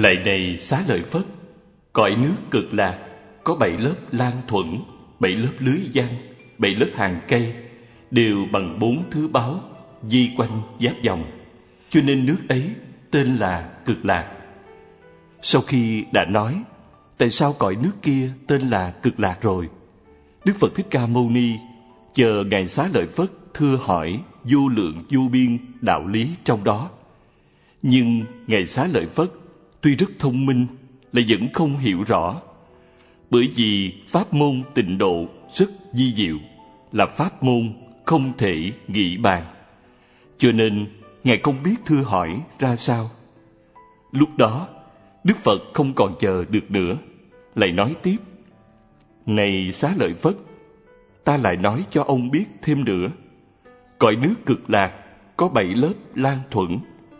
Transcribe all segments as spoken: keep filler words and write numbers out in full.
Lạy này Xá Lợi Phất, cõi nước Cực Lạc có bảy lớp lan thuẫn, bảy lớp lưới giăng, bảy lớp hàng cây, đều bằng bốn thứ báu di quanh giáp vòng, cho nên nước ấy tên là Cực Lạc. Sau khi đã nói tại sao cõi nước kia tên là Cực Lạc rồi, Đức Phật Thích Ca Mâu Ni chờ ngài Xá Lợi Phất thưa hỏi vô lượng vô biên đạo lý trong đó. Nhưng ngài Xá Lợi Phất tuy rất thông minh lại vẫn không hiểu rõ, bởi vì pháp môn tịnh độ rất vi diệu, là pháp môn không thể nghị bàn, cho nên ngài không biết thưa hỏi ra sao. Lúc đó Đức Phật không còn chờ được nữa, lại nói tiếp: Này Xá Lợi Phất, ta lại nói cho ông biết thêm nữa. Cõi nước Cực Lạc có bảy lớp lan thuẫn.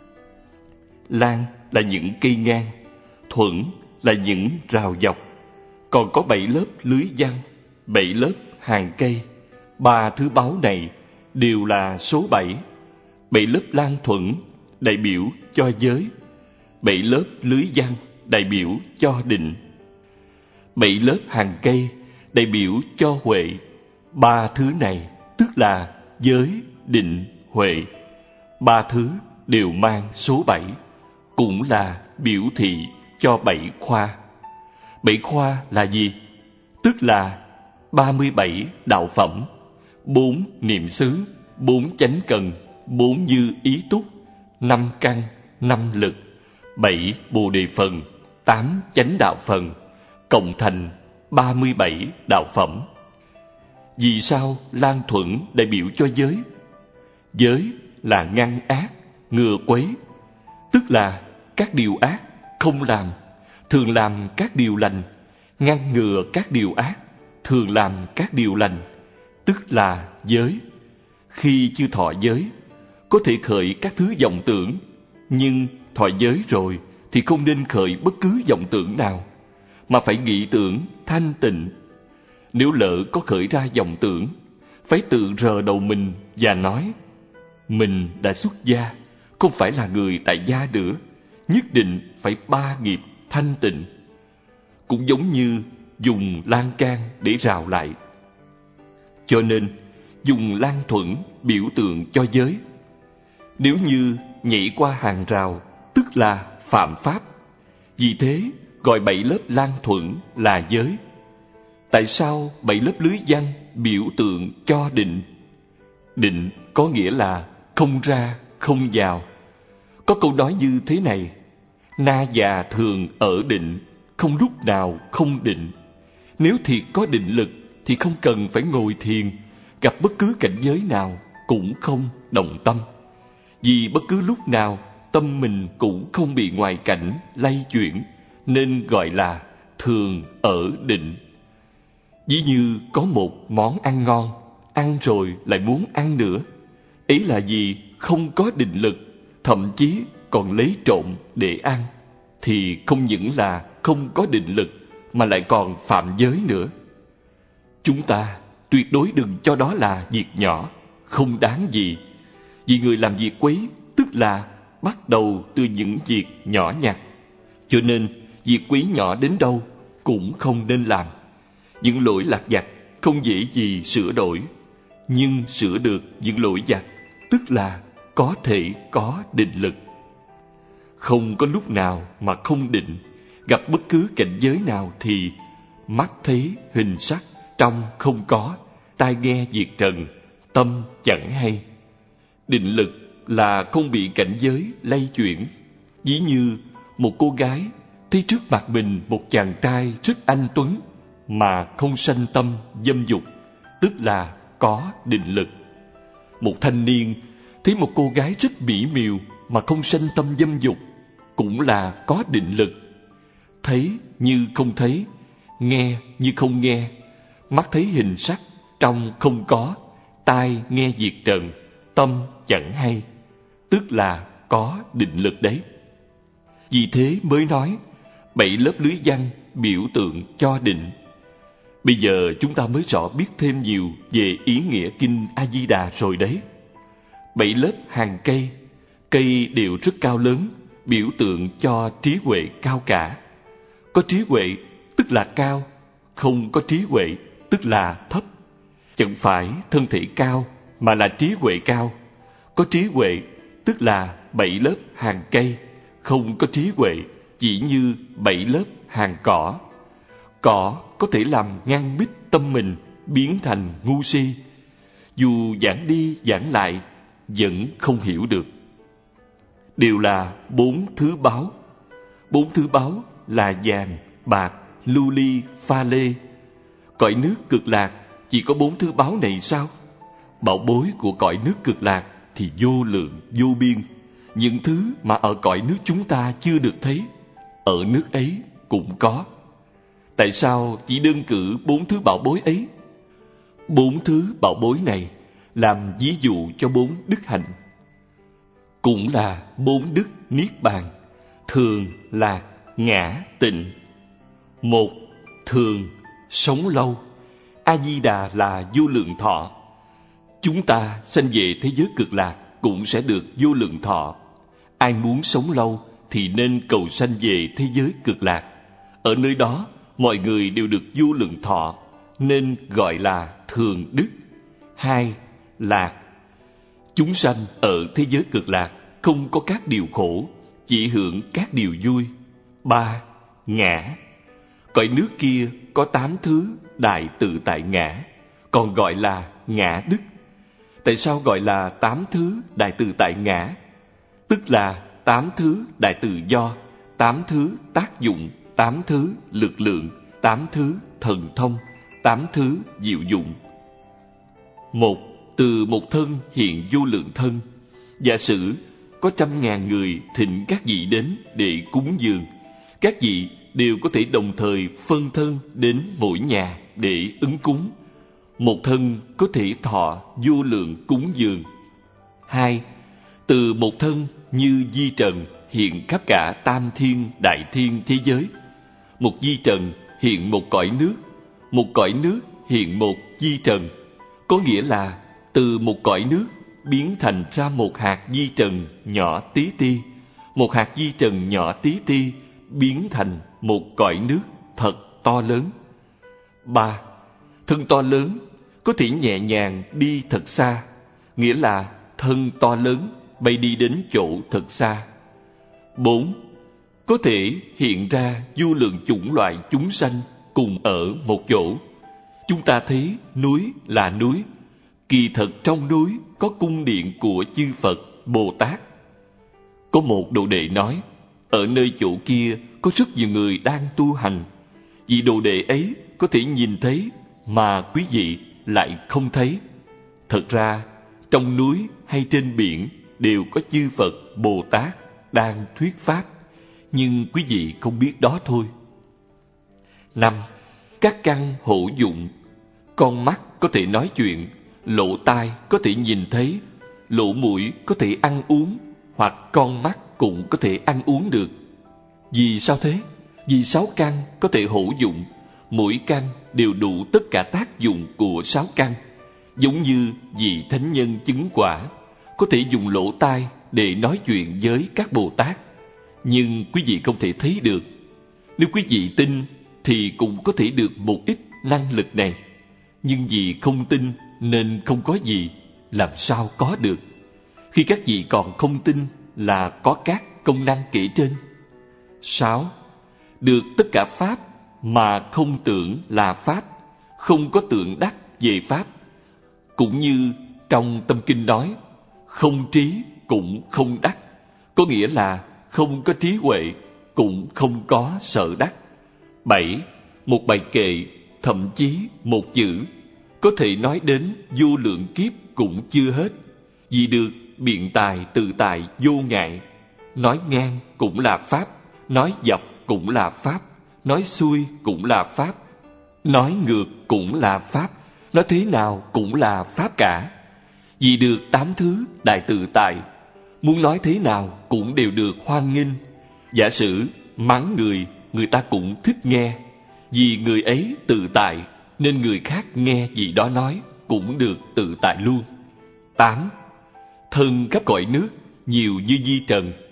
Lan là những cây ngang, thuẫn là những rào dọc, còn có bảy lớp lưới giăng, bảy lớp hàng cây. Ba thứ báu này đều là số bảy. Bảy lớp lan thuẫn đại biểu cho giới, bảy lớp lưới giăng đại biểu cho định, bảy lớp hàng cây đại biểu cho huệ. Ba thứ này tức là giới, định, huệ. Ba thứ đều mang số bảy, cũng là biểu thị cho bảy khoa. Bảy khoa là gì? Tức là ba mươi bảy đạo phẩm, bốn niệm xứ, bốn chánh cần, bốn dư ý túc, năm căn, năm lực, bảy bồ đề phần, tám chánh đạo phần, cộng thành ba mươi bảy đạo phẩm. Vì sao lan thuẫn đại biểu cho giới? Giới là ngăn ác, ngừa quấy, tức là các điều ác không làm, thường làm các điều lành, ngăn ngừa các điều ác, thường làm các điều lành, tức là giới. Khi chưa thọ giới, có thể khởi các thứ vọng tưởng, nhưng thọ giới rồi thì không nên khởi bất cứ vọng tưởng nào, mà phải nghĩ tưởng thanh tịnh. Nếu lỡ có khởi ra vọng tưởng, phải tự rờ đầu mình và nói: mình đã xuất gia, không phải là người tại gia nữa, nhất định phải ba nghiệp thanh tịnh. Cũng giống như dùng lan can để rào lại. Cho nên dùng lan thuẫn biểu tượng cho giới. Nếu như nhảy qua hàng rào, tức là phạm pháp. Vì thế gọi bảy lớp lan thuẫn là giới. Tại sao bảy lớp lưới giăng biểu tượng cho định? Định có nghĩa là không ra, không vào. Có câu nói như thế này: na già thường ở định, không lúc nào không định. Nếu thiệt có định lực thì không cần phải ngồi thiền, gặp bất cứ cảnh giới nào cũng không động tâm. Vì bất cứ lúc nào tâm mình cũng không bị ngoại cảnh lay chuyển, nên gọi là thường ở định. Ví như có một món ăn ngon, ăn rồi lại muốn ăn nữa. Ấy là vì không có định lực, thậm chí còn lấy trộm để ăn, thì không những là không có định lực mà lại còn phạm giới nữa. Chúng ta tuyệt đối đừng cho đó là việc nhỏ, không đáng gì. Vì người làm việc quấy tức là bắt đầu từ những việc nhỏ nhặt, cho nên việc quấy nhỏ đến đâu cũng không nên làm. Những lỗi lặt vặt không dễ gì sửa đổi, nhưng sửa được những lỗi vặt tức là có thể có định lực. Không có lúc nào mà không định, gặp bất cứ cảnh giới nào thì mắt thấy hình sắc, trong không có, tai nghe việc trần, tâm chẳng hay. Định lực là không bị cảnh giới lay chuyển. Ví như một cô gái thấy trước mặt mình một chàng trai rất anh tuấn mà không sanh tâm dâm dục, tức là có định lực. Một thanh niên thấy một cô gái rất mỹ miều mà không sanh tâm dâm dục, cũng là có định lực. Thấy như không thấy, nghe như không nghe, mắt thấy hình sắc, trong không có, tai nghe việc trần, tâm chẳng hay, tức là có định lực đấy. Vì thế mới nói bảy lớp lưới giăng biểu tượng cho định. Bây giờ chúng ta mới rõ biết thêm nhiều về ý nghĩa kinh A Di Đà rồi đấy. Bảy lớp hàng cây, cây đều rất cao lớn, biểu tượng cho trí huệ cao cả. Có trí huệ tức là cao, không có trí huệ tức là thấp. Chẳng phải thân thể cao mà là trí huệ cao. Có trí huệ tức là bảy lớp hàng cây, không có trí huệ chỉ như bảy lớp hàng cỏ. Cỏ có thể làm ngăn bích tâm mình, biến thành ngu si. Dù giảng đi giảng lại, vẫn không hiểu được. Đều là bốn thứ báu. Bốn thứ báu là vàng, bạc, lưu ly, pha lê. Cõi nước cực lạc chỉ có bốn thứ báu này sao? Bảo bối của cõi nước cực lạc thì vô lượng, vô biên. Những thứ mà ở cõi nước chúng ta chưa được thấy, ở nước ấy cũng có. Tại sao chỉ đơn cử bốn thứ bảo bối ấy? Bốn thứ bảo bối này làm ví dụ cho bốn đức hạnh. Cũng là bốn đức niết bàn: thường, lạc, ngã, tịnh. Một, thường, sống lâu. A-di-đà là vô lượng thọ. Chúng ta sanh về thế giới cực lạc cũng sẽ được vô lượng thọ. Ai muốn sống lâu thì nên cầu sanh về thế giới cực lạc. Ở nơi đó mọi người đều được vô lượng thọ, nên gọi là thường đức. Hai, lạc. Chúng sanh ở thế giới cực lạc không có các điều khổ, chỉ hưởng các điều vui. Ba, ngã. Cõi nước kia có tám thứ đại tự tại ngã, còn gọi là ngã đức. Tại sao gọi là tám thứ đại tự tại ngã? Tức là tám thứ đại tự do, tám thứ tác dụng, tám thứ lực lượng, tám thứ thần thông, tám thứ diệu dụng. Một, từ một thân hiện vô lượng thân. Giả sử có trăm ngàn người thỉnh các vị đến để cúng dường, các vị đều có thể đồng thời phân thân đến mỗi nhà để ứng cúng. Một thân có thể thọ vô lượng cúng dường. Hai, từ một thân như di trần hiện khắp cả tam thiên đại thiên thế giới. Một di trần hiện một cõi nước, một cõi nước hiện một di trần. Có nghĩa là từ một cõi nước biến thành ra một hạt di trần nhỏ tí ti. Một hạt di trần nhỏ tí ti biến thành một cõi nước thật to lớn. Ba, thân to lớn có thể nhẹ nhàng đi thật xa, nghĩa là thân to lớn bay đi đến chỗ thật xa. Bốn, có thể hiện ra vô lượng chủng loại chúng sanh cùng ở một chỗ. Chúng ta thấy núi là núi, kỳ thật trong núi có cung điện của chư Phật, Bồ Tát. Có một đồ đệ nói, ở nơi chỗ kia có rất nhiều người đang tu hành. Vị đồ đệ ấy có thể nhìn thấy mà quý vị lại không thấy. Thật ra, trong núi hay trên biển đều có chư Phật, Bồ Tát đang thuyết pháp, nhưng quý vị không biết đó thôi. Năm, các căn hữu dụng. Con mắt có thể nói chuyện, lỗ tai có thể nhìn thấy, lỗ mũi có thể ăn uống, hoặc con mắt cũng có thể ăn uống được. Vì sao thế? Vì sáu căn có thể hữu dụng, mỗi căn đều đủ tất cả tác dụng của sáu căn. Giống như vị thánh nhân chứng quả có thể dùng lỗ tai để nói chuyện với các Bồ Tát, nhưng quý vị không thể thấy được. Nếu quý vị tin thì cũng có thể được một ít năng lực này, nhưng vì không tin nên không có gì, làm sao có được? Khi các vị còn không tin là có các công năng kể trên. Sáu, được tất cả pháp mà không tưởng là pháp, không có tưởng đắc về pháp. Cũng như trong tâm kinh nói, không trí cũng không đắc, có nghĩa là không có trí huệ cũng không có sợ đắc. Bảy, một bài kệ, thậm chí một chữ, có thể nói đến vô lượng kiếp cũng chưa hết, vì được biện tài tự tại vô ngại. Nói ngang cũng là pháp, nói dọc cũng là pháp, nói xuôi cũng là pháp, nói ngược cũng là pháp, nói thế nào cũng là pháp cả. Vì được tám thứ đại tự tại, muốn nói thế nào cũng đều được hoan nghênh. Giả sử mắng người, người ta cũng thích nghe, vì người ấy tự tại nên người khác nghe gì đó nói cũng được tự tại luôn. Tám, thân khắp cõi nước nhiều như di trần.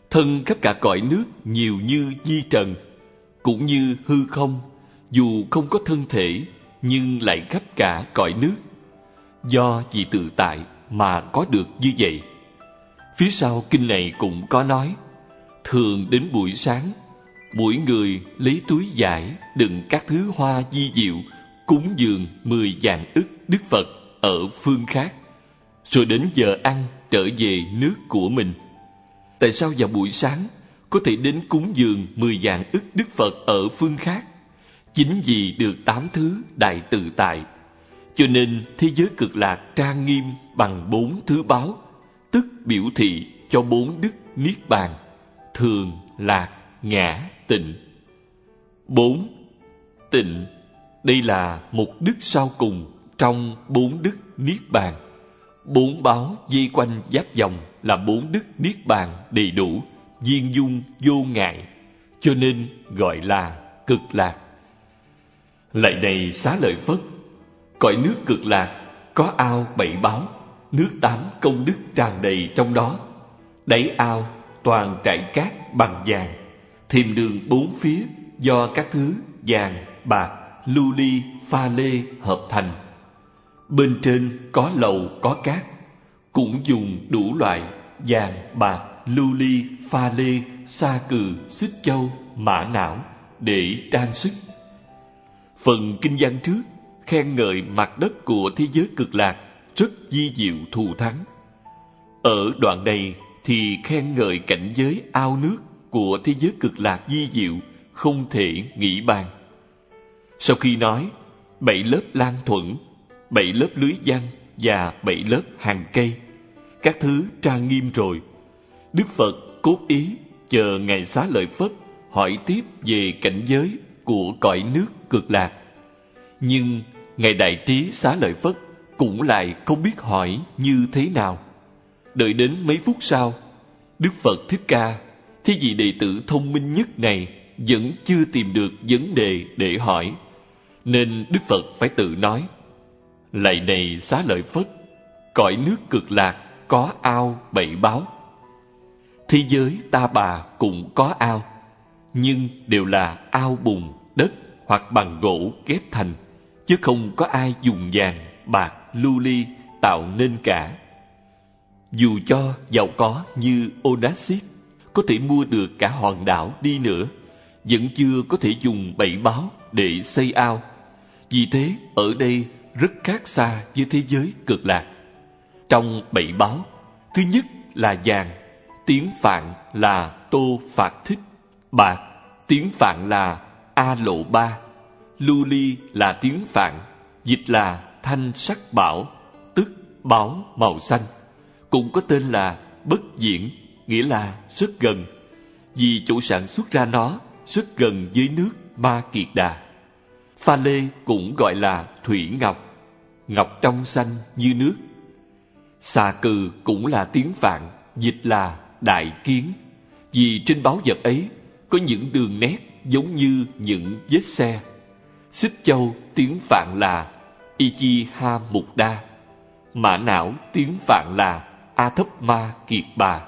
thân khắp cả cõi nước nhiều như di trần, cũng như hư không, dù không có thân thể nhưng lại khắp cả cõi nước. Do vì tự tại mà có được như vậy. Phía sau kinh này cũng có nói, thường đến buổi sáng, mỗi người lấy túi vải đựng các thứ hoa vi diệu cúng dường mười vạn ức Đức Phật ở phương khác, rồi đến giờ ăn trở về nước của mình. Tại sao vào buổi sáng có thể đến cúng dường mười vạn ức Đức Phật ở phương khác? Chính vì được tám thứ đại tự tại, cho nên thế giới cực lạc trang nghiêm bằng bốn thứ báu, tức biểu thị cho bốn đức niết bàn: thường, lạc, ngã, tịnh. Bốn, tịnh, đây là một đức sau cùng trong bốn đức niết bàn. Bốn báu dây quanh giáp vòng là bốn đức niết bàn đầy đủ, viên dung vô ngại, cho nên gọi là cực lạc. Lạy này Xá Lợi Phất, cõi nước cực lạc có ao bảy báu, nước tám công đức tràn đầy trong đó. Đáy ao toàn trải cát bằng vàng, thềm đường bốn phía do các thứ vàng, bạc, lưu ly, pha lê hợp thành. Bên trên có lầu có cát, cũng dùng đủ loại vàng, bạc, lưu ly, pha lê, sa cừ, xích châu, mã não để trang sức. Phần kinh văn trước khen ngợi mặt đất của thế giới cực lạc rất vi diệu thù thắng. Ở đoạn này thì khen ngợi cảnh giới ao nước của thế giới cực lạc vi diệu không thể nghĩ bàn. Sau khi nói bảy lớp lan thuẫn, bảy lớp lưới văn và bảy lớp hàng cây, các thứ trang nghiêm rồi, Đức Phật cốt ý chờ Ngài Xá Lợi Phất hỏi tiếp về cảnh giới của cõi nước cực lạc. Nhưng Ngài Đại Trí Xá Lợi Phất cũng lại không biết hỏi như thế nào. Đợi đến mấy phút sau, Đức Phật Thích Ca, thế vị đệ tử thông minh nhất này, vẫn chưa tìm được vấn đề để hỏi, nên Đức Phật phải tự nói: lạy này Xá Lợi Phất, cõi nước cực lạc có ao bảy báu. Thế giới Ta Bà cũng có ao, nhưng đều là ao bùn, đất hoặc bằng gỗ ghép thành, chứ không có ai dùng vàng, bạc, lưu ly tạo nên cả. Dù cho giàu có như Onassis có thể mua được cả hòn đảo đi nữa, vẫn chưa có thể dùng bảy báu để xây ao. Vì thế ở đây rất khác xa với thế giới cực lạc. Trong bảy báu, thứ nhất là vàng, tiếng Phạn là Tô Phạt Thích; bạc, tiếng Phạn là A Lộ Ba; lưu ly là tiếng Phạn, dịch là Thanh Sắc Bảo, tức báu màu xanh, cũng có tên là Bất Diễn, nghĩa là rất gần, vì chỗ sản xuất ra nó rất gần với nước Ma Kiệt Đà. Pha lê cũng gọi là Thủy Ngọc, ngọc trong xanh như nước. Xà cừ cũng là tiếng Phạn, dịch là Đại Kiến, vì trên báu vật ấy có những đường nét giống như những vết xe. Xích châu tiếng Phạn là Ichiha Mục Đa; mã não tiếng Phạn là A Thấp Ma Kiệt Bà.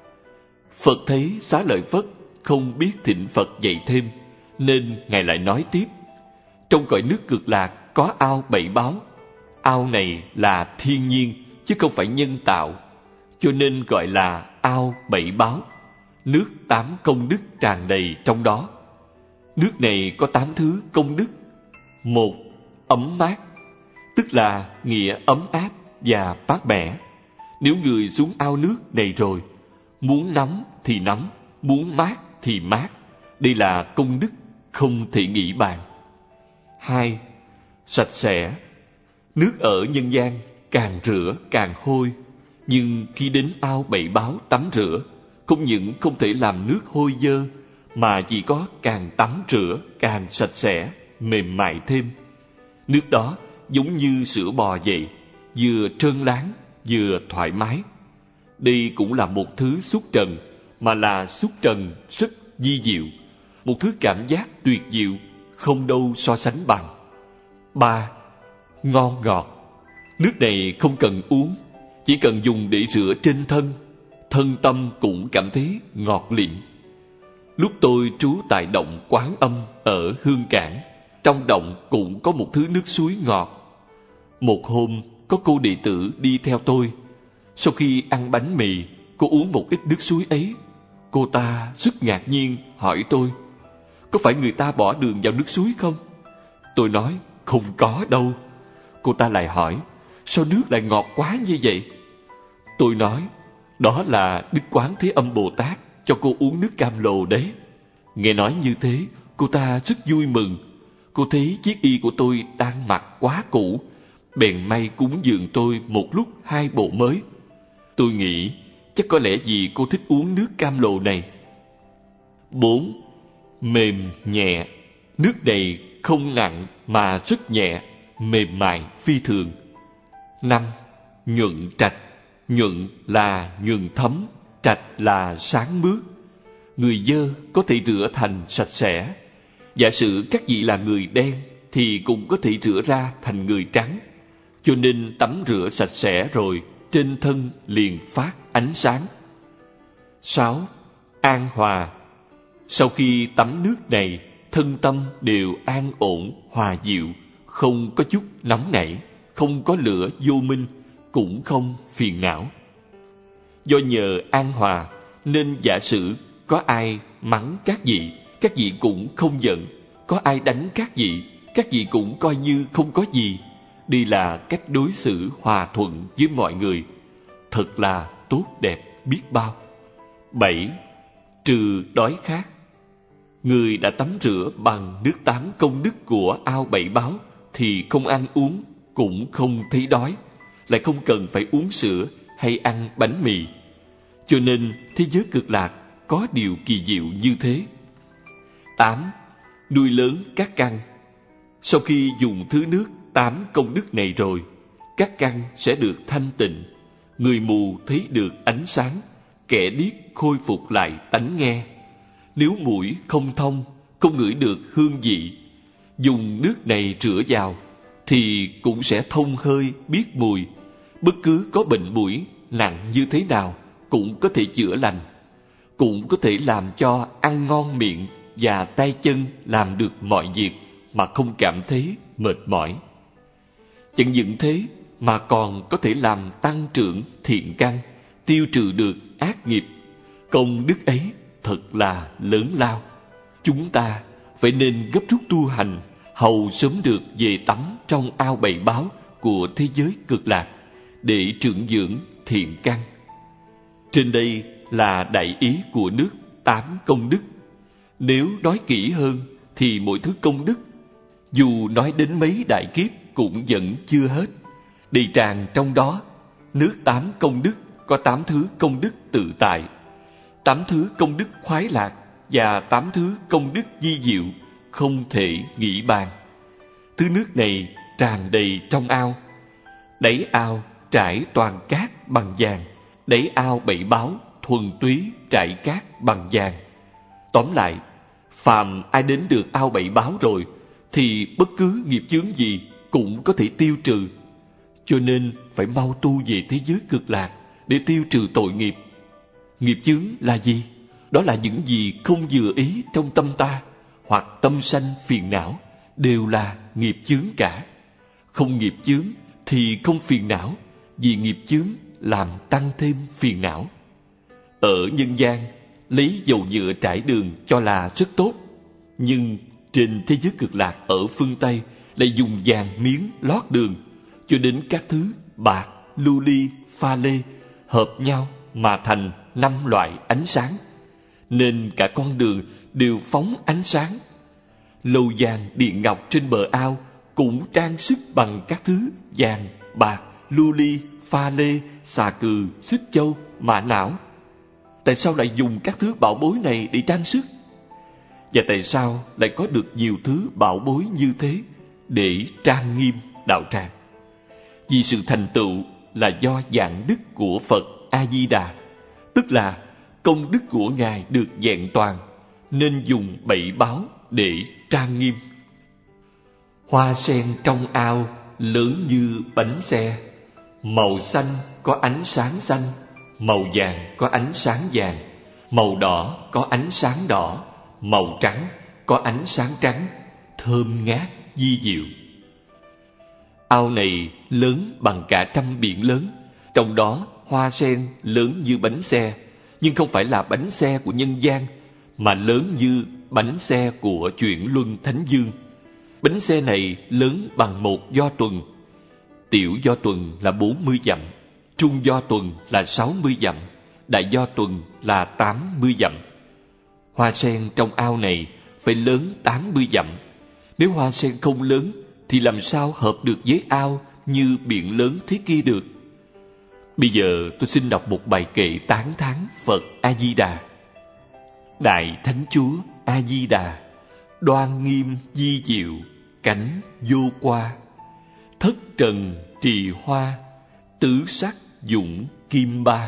Phật thấy Xá Lợi Phất không biết thỉnh Phật dạy thêm, nên Ngài lại nói tiếp: trong cõi nước cực lạc có ao bảy báu. Ao này là thiên nhiên, chứ không phải nhân tạo, cho nên gọi là ao bảy báu. Nước tám công đức tràn đầy trong đó. Nước này có tám thứ công đức. Một, ấm mát, tức là nghĩa ấm áp và mát mẻ. Nếu người xuống ao nước này rồi, muốn nóng thì nóng, muốn mát thì mát. Đây là công đức không thể nghĩ bàn. Hai, sạch sẽ. Nước ở nhân gian càng rửa càng hôi, nhưng khi đến ao bảy báu tắm rửa, không những không thể làm nước hôi dơ, mà chỉ có càng tắm rửa càng sạch sẽ, mềm mại thêm. Nước đó giống như sữa bò vậy, vừa trơn láng vừa thoải mái. Đây cũng là một thứ xúc trần, mà là xúc trần rất vi diệu, một thứ cảm giác tuyệt diệu, không đâu so sánh bằng. Ba, ngon ngọt. Nước này không cần uống, chỉ cần dùng để rửa trên thân, thân tâm cũng cảm thấy ngọt lịm. Lúc tôi trú tại động Quán Âm ở Hương Cảng, trong động cũng có một thứ nước suối ngọt. Một hôm, có cô đệ tử đi theo tôi. Sau khi ăn bánh mì, cô uống một ít nước suối ấy. Cô ta rất ngạc nhiên hỏi tôi, có phải người ta bỏ đường vào nước suối không? Tôi nói, không có đâu. Cô ta lại hỏi, sao nước lại ngọt quá như vậy? Tôi nói, đó là Đức Quán Thế Âm Bồ Tát cho cô uống nước cam lồ đấy. Nghe nói như thế, cô ta rất vui mừng. Cô thấy chiếc y của tôi đang mặc quá cũ, bèn may cúng dường tôi một lúc hai bộ mới. Tôi nghĩ chắc có lẽ vì cô thích uống nước cam lồ này. Bốn. Mềm nhẹ. Nước này không nặng mà rất nhẹ, mềm mại phi thường. Năm. Nhuận trạch. Nhuận là nhuần thấm, trạch là sáng mướt. Người dơ có thể rửa thành sạch sẽ. Giả sử các vị là người đen thì cũng có thể rửa ra thành người trắng. Cho nên tắm rửa sạch sẽ rồi, trên thân liền phát ánh sáng. Sáu. An hòa. Sau khi tắm nước này, thân tâm đều an ổn, hòa dịu, không có chút nóng nảy, không có lửa vô minh, cũng không phiền não. Do nhờ an hòa nên giả sử có ai mắng các vị, các vị cũng không giận. Có ai đánh các vị, các vị cũng coi như không có gì. Đây là cách đối xử hòa thuận với mọi người, thật là tốt đẹp biết bao. Bảy. Trừ đói khát. Người đã tắm rửa bằng nước tám công đức của ao bảy báo thì không ăn uống, cũng không thấy đói, lại không cần phải uống sữa hay ăn bánh mì. Cho nên thế giới cực lạc có điều kỳ diệu như thế. Tám. Nuôi lớn các căn. Sau khi dùng thứ nước tám công đức này rồi, các căn sẽ được thanh tịnh. Người mù thấy được ánh sáng, kẻ điếc khôi phục lại tánh nghe. Nếu mũi không thông, không ngửi được hương vị, dùng nước này rửa vào thì cũng sẽ thông hơi biết mùi. Bất cứ có bệnh mũi nặng như thế nào cũng có thể chữa lành, cũng có thể làm cho ăn ngon miệng và tay chân làm được mọi việc mà không cảm thấy mệt mỏi. Chẳng những thế mà còn có thể làm tăng trưởng thiện căn, tiêu trừ được ác nghiệp. Công đức ấy thật là lớn lao. Chúng ta phải nên gấp rút tu hành, hầu sớm được về tắm trong ao bảy báo của thế giới cực lạc để trưởng dưỡng thiện căn. Trên đây là đại ý của nước tám công đức. Nếu nói kỹ hơn thì mỗi thứ công đức, dù nói đến mấy đại kiếp cũng vẫn chưa hết. Đầy tràn trong đó, nước tám công đức có tám thứ công đức tự tại, tám thứ công đức khoái lạc và tám thứ công đức vi diệu không thể nghĩ bàn. Thứ nước này tràn đầy trong ao. Đáy ao trải toàn cát bằng vàng, đáy ao bảy báo thuần túy trải cát bằng vàng. Tóm lại, phàm ai đến được ao bảy báo rồi thì bất cứ nghiệp chướng gì cũng có thể tiêu trừ. Cho nên phải mau tu về thế giới cực lạc để tiêu trừ tội nghiệp. Nghiệp chướng là gì? Đó là những gì không vừa ý trong tâm ta, hoặc tâm sanh phiền não, đều là nghiệp chướng cả. Không nghiệp chướng thì không phiền não, vì nghiệp chướng làm tăng thêm phiền não. Ở nhân gian, lấy dầu nhựa trải đường cho là rất tốt, nhưng trên thế giới cực lạc ở phương Tây lại dùng vàng miếng lót đường, cho đến các thứ bạc, lưu ly, pha lê hợp nhau mà thành năm loại ánh sáng, nên cả con đường đều phóng ánh sáng. Lầu vàng điện ngọc trên bờ ao cũng trang sức bằng các thứ vàng, bạc, lưu ly, pha lê, xà cừ, xích châu, mã não. Tại sao lại dùng các thứ bảo bối này để trang sức? Và tại sao lại có được nhiều thứ bảo bối như thế để trang nghiêm đạo tràng? Vì sự thành tựu là do dạng đức của Phật A-di-đà, tức là công đức của Ngài được vẹn toàn, nên dùng bảy báo để trang nghiêm. Hoa sen trong ao lớn như bánh xe, màu xanh có ánh sáng xanh, màu vàng có ánh sáng vàng, màu đỏ có ánh sáng đỏ, màu trắng có ánh sáng trắng, thơm ngát vi diệu. Ao này lớn bằng cả trăm biển lớn, trong đó hoa sen lớn như bánh xe, nhưng không phải là bánh xe của nhân gian, mà lớn như bánh xe của chuyển luân Thánh Dương. Bánh xe này lớn bằng một do tuần. Tiểu do tuần là bốn mươi dặm, trung do tuần là sáu mươi dặm, đại do tuần là tám mươi dặm. Hoa sen trong ao này phải lớn tám mươi dặm. Nếu hoa sen không lớn thì làm sao hợp được với ao như biển lớn thế kia được? Bây giờ tôi xin đọc một bài kệ tán thán Phật A-di-đà. Đại Thánh Chúa A-di-đà, đoan nghiêm vi diệu, cảnh vô qua, thất trần trì hoa, tứ sắc dũng kim ba.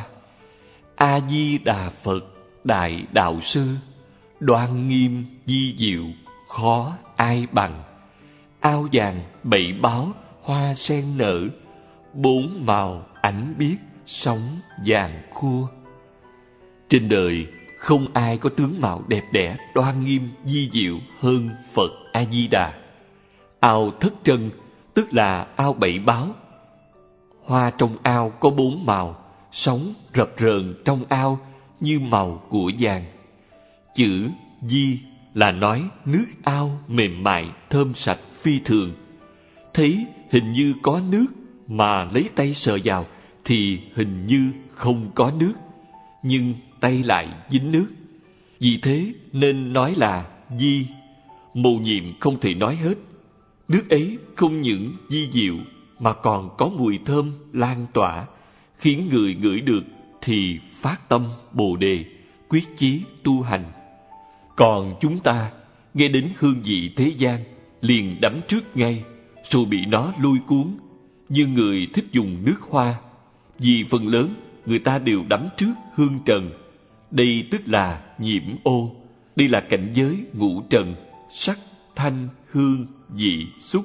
A-di-đà Phật đại đạo sư, đoan nghiêm vi diệu, khó ai bằng. Ao vàng bảy báo hoa sen nở, bốn màu ảnh biếc sóng vàng khua. Trên đời không ai có tướng mạo đẹp đẽ đoan nghiêm vi diệu hơn Phật A-di-đà. Ao thất trân tức là ao bảy báo. Hoa trong ao có bốn màu, sóng rập rờn trong ao như màu của vàng. Chữ di là nói nước ao mềm mại thơm sạch phi thường. Thấy hình như có nước mà lấy tay sờ vào thì hình như không có nước, nhưng tay lại dính nước. Vì thế nên nói là di. Mầu nhiệm không thể nói hết. Nước ấy không những vi diệu mà còn có mùi thơm lan tỏa, khiến người ngửi được thì phát tâm Bồ đề, quyết chí tu hành. Còn chúng ta nghe đến hương vị thế gian liền đắm trước ngay, rồi bị nó lôi cuốn, như người thích dùng nước hoa. Vì phần lớn người ta đều đắm trước hương trần. Đây tức là nhiễm ô. Đây là cảnh giới ngũ trần: sắc, thanh, hương, vị, xúc.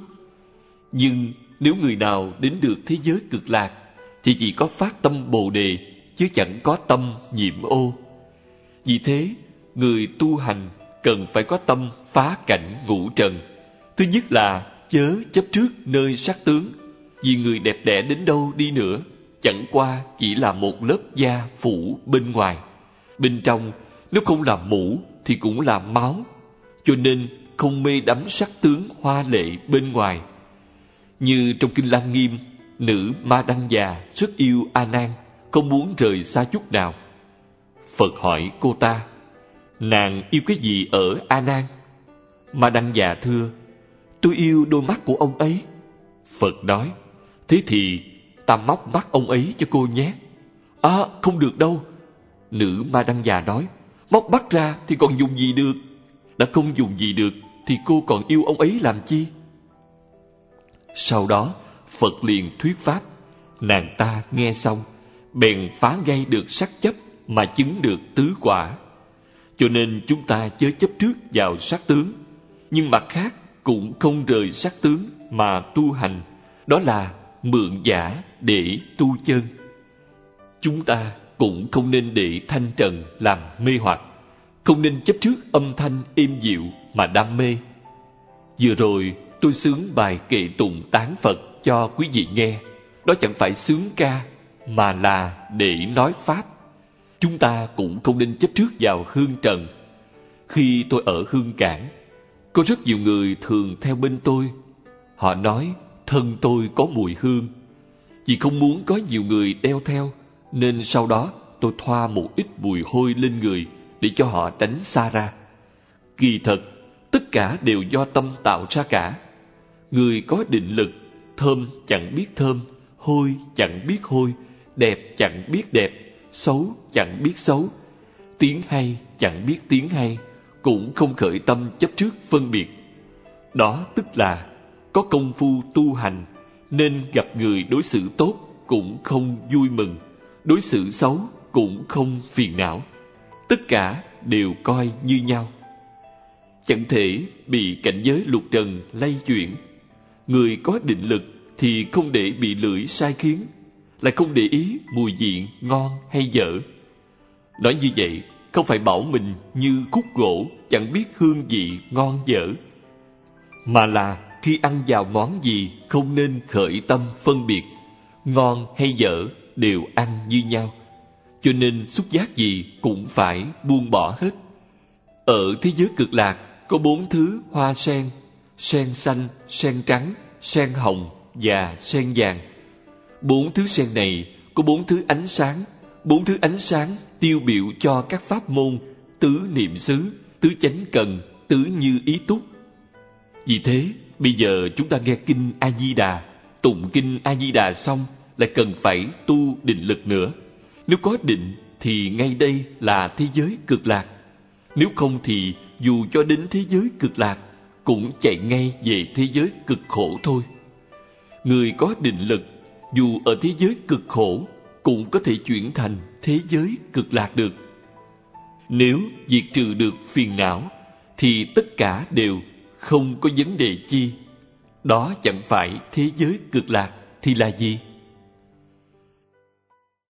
Nhưng nếu người nào đến được thế giới cực lạc thì chỉ có phát tâm Bồ đề, chứ chẳng có tâm nhiễm ô. Vì thế người tu hành cần phải có tâm phá cảnh ngũ trần. Thứ nhất là chớ chấp trước nơi sắc tướng. Vì người đẹp đẽ đến đâu đi nữa, chẳng qua chỉ là một lớp da phủ bên ngoài. Bên trong nếu không là mũ thì cũng là máu. Cho nên không mê đắm sắc tướng hoa lệ bên ngoài. Như trong Kinh Lăng Nghiêm, nữ Ma Đăng già rất yêu A Nan, không muốn rời xa chút nào. Phật hỏi cô ta: nàng yêu cái gì ở A Nan? Ma Đăng già thưa: tôi yêu đôi mắt của ông ấy. Phật nói: thế thì ta móc mắt ông ấy cho cô nhé. À, không được đâu. Nữ Ma Đăng già nói: móc mắt ra thì còn dùng gì được? Đã không dùng gì được thì cô còn yêu ông ấy làm chi? Sau đó Phật liền thuyết pháp. Nàng ta nghe xong bèn phá ngay được sắc chấp mà chứng được tứ quả. Cho nên chúng ta chớ chấp trước vào sắc tướng, nhưng mặt khác cũng không rời sắc tướng mà tu hành. Đó là mượn giả để tu chân. Chúng ta cũng không nên để thanh trần làm mê hoặc, không nên chấp trước âm thanh êm dịu mà đam mê. Vừa rồi tôi xướng bài kệ tụng tán Phật cho quý vị nghe. Đó chẳng phải xướng ca, mà là để nói pháp. Chúng ta cũng không nên chấp trước vào hương trần. Khi tôi ở Hương Cảng, có rất nhiều người thường theo bên tôi. Họ nói thân tôi có mùi hương. Vì không muốn có nhiều người đeo theo, nên sau đó tôi thoa một ít mùi hôi lên người để cho họ tránh xa ra. Kỳ thật, tất cả đều do tâm tạo ra cả. Người có định lực, thơm chẳng biết thơm, hôi chẳng biết hôi, đẹp chẳng biết đẹp, xấu chẳng biết xấu, tiếng hay chẳng biết tiếng hay, cũng không khởi tâm chấp trước phân biệt. Đó tức là có công phu tu hành, nên gặp người đối xử tốt cũng không vui mừng, đối xử xấu cũng không phiền não. Tất cả đều coi như nhau, chẳng thể bị cảnh giới lục trần lay chuyển. Người có định lực thì không để bị lưỡi sai khiến, lại không để ý mùi vị ngon hay dở. Nói như vậy không phải bảo mình như khúc gỗ chẳng biết hương vị ngon dở, mà là khi ăn vào món gì không nên khởi tâm phân biệt, ngon hay dở đều ăn như nhau, cho nên xúc giác gì cũng phải buông bỏ hết. Ở thế giới cực lạc có bốn thứ hoa sen: sen xanh, sen trắng, sen hồng và sen vàng. Bốn thứ sen này có bốn thứ ánh sáng. Bốn thứ ánh sáng tiêu biểu cho các pháp môn tứ niệm xứ, tứ chánh cần, tứ như ý túc. Vì thế, bây giờ chúng ta nghe kinh A Di Đà, tụng kinh A Di Đà xong lại cần phải tu định lực nữa. Nếu có định thì ngay đây là thế giới cực lạc. Nếu không thì dù cho đến thế giới cực lạc cũng chạy ngay về thế giới cực khổ thôi. Người có định lực dù ở thế giới cực khổ cũng có thể chuyển thành thế giới cực lạc được. Nếu diệt trừ được phiền não thì tất cả đều không có vấn đề chi. Đó chẳng phải thế giới cực lạc thì là gì?